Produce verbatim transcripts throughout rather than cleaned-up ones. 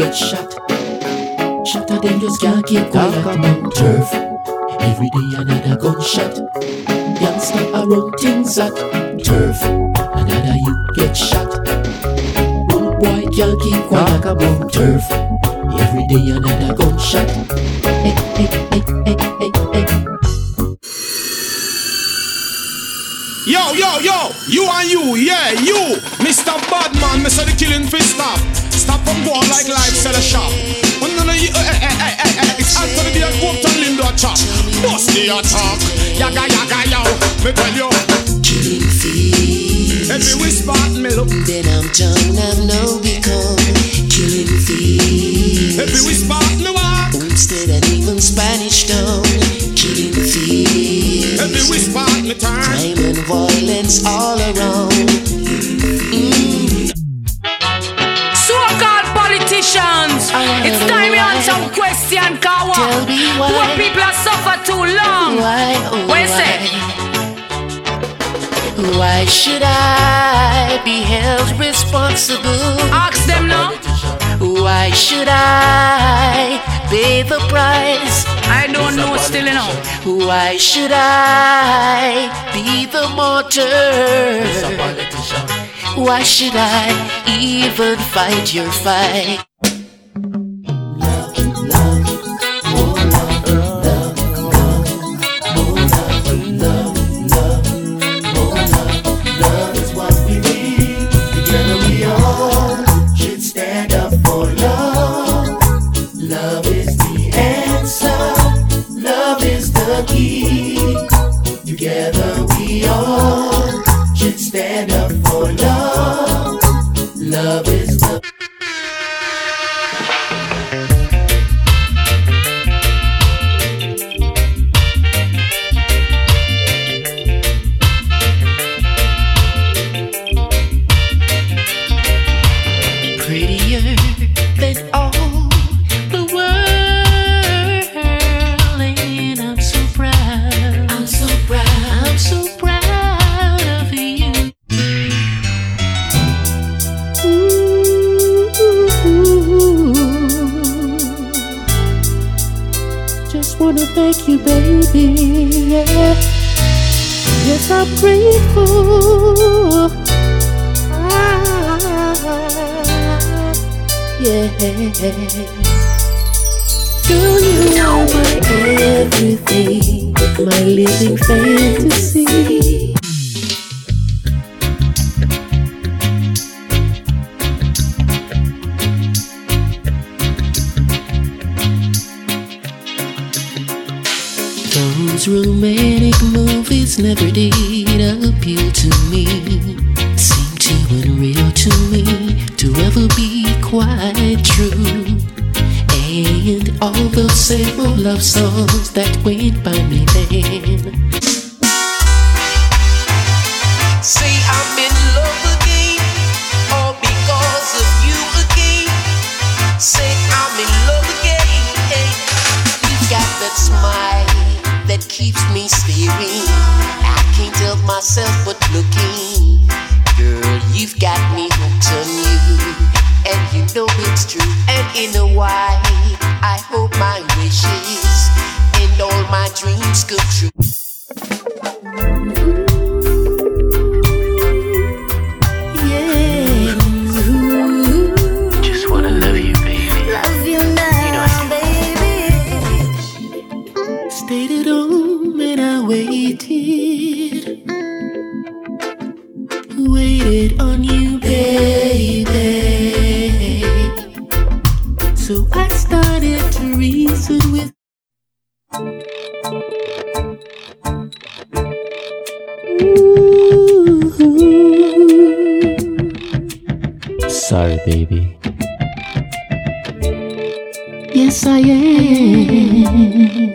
get shot. Shot of them just can't keep quiet. Mount turf. Every day another gunshot. Youngster around things at turf. Another you get shot. Old boy can't keep quiet. Mount turf. Every day another gunshot. Hey, hey, hey, hey, hey, hey. Yo, yo, yo, you and you, yeah, you, Mister Badman, Mister the killing fist stop. Stop from going like life, sell a shop. When none of you, eh, eh, eh, eh, eh, it's Anthony the Uncooked and Lindo a chop. Bust the attack, yaga, yaga, yo, me tell you. Killing fields. Every whisper me look. Then I'm John, I've no become. Killing fields. Every whisper me walk. Instead and even Spanish town. Killing fields. Every whisper me turn. Crime and violence all around. Mm. So-called politicians, it's time you answer some question. Kawa, Tell me why. poor people have suffered too long. Why, oh What you why? say? Why should I be held responsible? Ask them now. Why should I pay the price? I don't know still enough. Why should I be the martyr? Why should I even fight your fight? Together we all should stand up for love. Love is the prettier than all the world, and I'm so proud. I'm so proud. I'm so proud of you. Ooh, just wanna thank you, baby. Yeah. Yes, I'm grateful. Yeah, girl, you are my everything, my living fantasy. Those romantic movies never did appeal to me. Seem too unreal to me to ever be quite true. And all those same old love songs that went by me then. Say I'm in love again, all because of you again. Say I'm in love again. You've got that smile that keeps me staring. I can't help myself but looking. Girl, you've got me hooked on you, and you know it's true. And in a while, I hope my wishes and all my dreams come true. Yeah. Just wanna love you, baby. love you now, you know baby. Stayed at home and I waited. Waited on you, baby. So I started to reason with. Ooh. Sorry, baby. Yes, I am.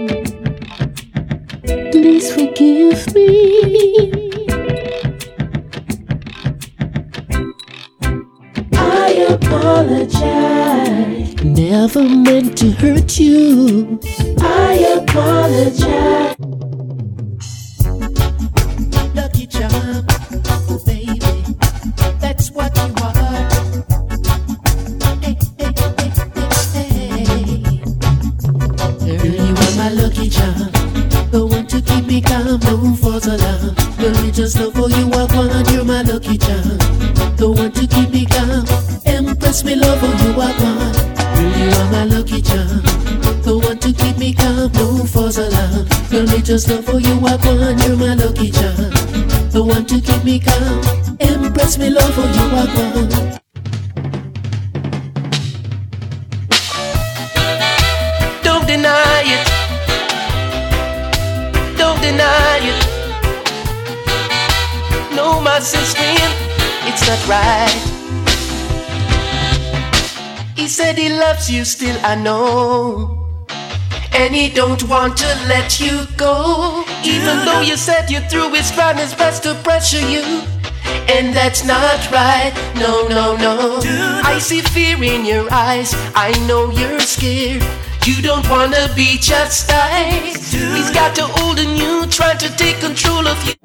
Please forgive me. I apologize. Never meant to hurt you. I apologize. Lucky charm, oh baby, that's what you are. Hey, hey, hey. want to keep me calm. Empress, me love how you are gone. Girl, you are my lucky charm. The one to keep me calm, no false alarm. Girl, me just love how you are gone. You're my lucky charm. The one to keep me calm. Empress, me love how you are gone. Don't deny it. Don't deny it. No, my sister, it's not right. He said he loves you still, I know. And he don't want to let you go. Even though you said you're through, he's trying his best to pressure you. And that's not right, no, no, no. I see fear in your eyes, I know you're scared. You don't wanna be chastised. He's got a hold on you, trying to take control of you.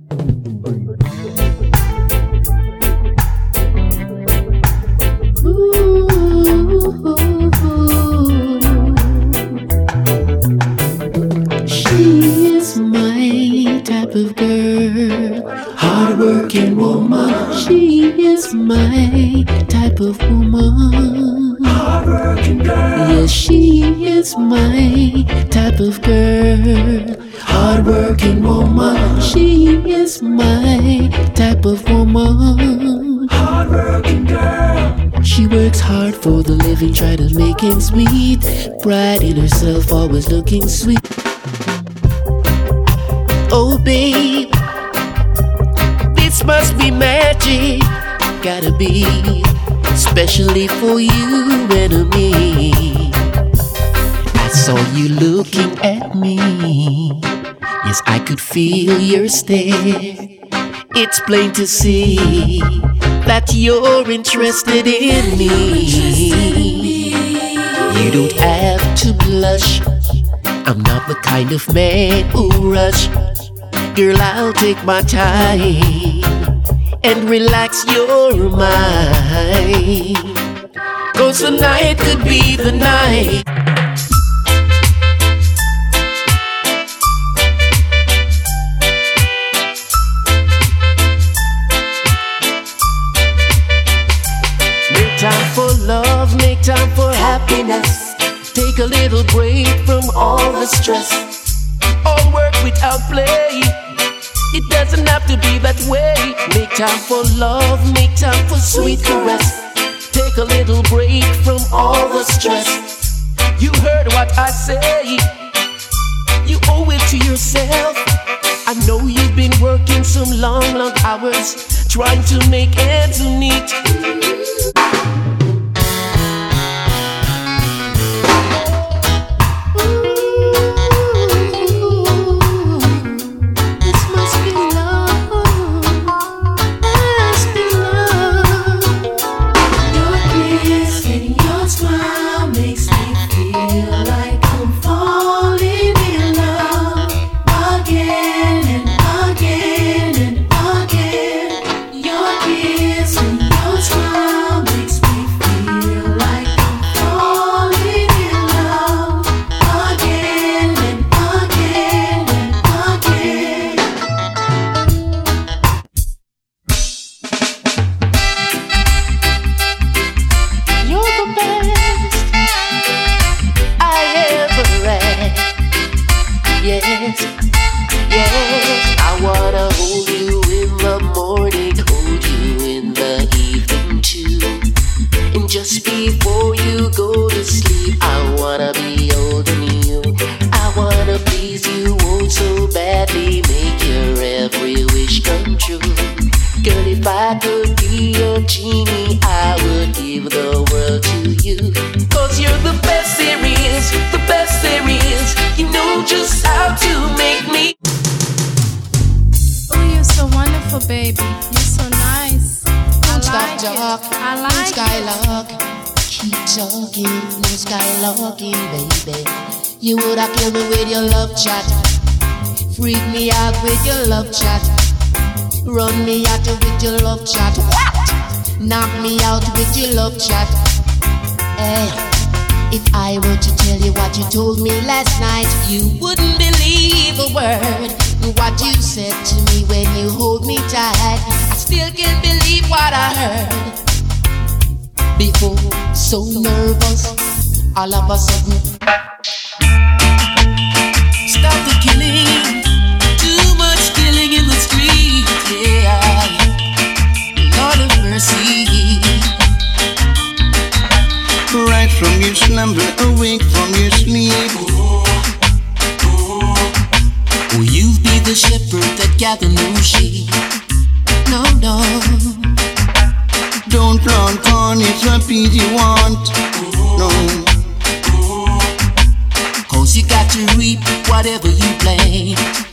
She is my type of girl, hard-working woman. She is my type of woman, hard-working girl. Yes, she is my type of girl, hard-working woman. She is my type of woman, hard-working girl. She works hard for the living, try to make ends meet. Pride in herself, always looking sweet. Oh babe, this must be magic. Gotta be, especially for you and me. I saw you looking at me. Yes, I could feel your stare. It's plain to see that you're interested in me. You don't have to blush. I'm not the kind of man who rush. Girl, I'll take my time and relax your mind. 'Cause tonight could be the night. Make time for love, make time for happiness. Take a little break from all the stress. All work without play. It doesn't have to be that way. Make time for love, make time for sweet caress. Take a little break from all the stress. You heard what I say. You owe it to yourself. I know you've been working some long, long hours, trying to make ends meet. You woulda killed me with your love chat, freak me out with your love chat, run me out with your love chat, what? Knock me out with your love chat. Hey, if I were to tell you what you told me last night, you wouldn't believe a word. What you said to me when you hold me tight, I still can't believe what I heard. Before, so nervous, all of a sudden, stop the killing. Too much killing in the street, yeah. Lord of mercy. Right from your slumber, awake from your sleep. Will you be the shepherd that gather no sheep? No, no. Don't plant corn, it's what peas you want. No. Cause you got to reap whatever you plant.